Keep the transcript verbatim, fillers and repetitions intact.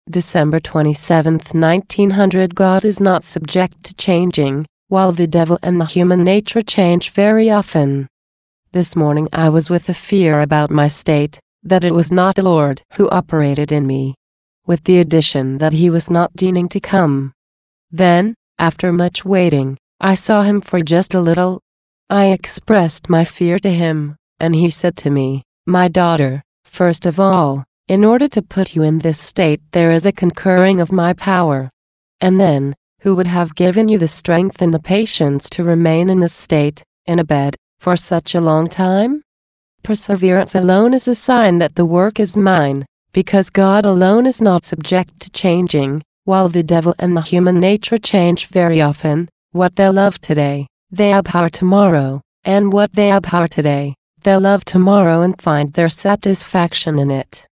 December twenty-seventh, nineteen hundred. God is not subject to changing, while the devil and the human nature change very often. This morning I was with a fear about my state, that it was not the Lord who operated in me, with the addition that he was not deigning to come. Then, after much waiting, I saw him for just a little. I expressed my fear to him, and he said to me, "My daughter, first of all, in order to put you in this state there is a concurring of my power. And then, who would have given you the strength and the patience to remain in this state, in a bed, for such a long time? Perseverance alone is a sign that the work is mine, because God alone is not subject to changing, while the devil and the human nature change very often. What they love today, they abhor tomorrow, and what they abhor today, they love tomorrow and find their satisfaction in it."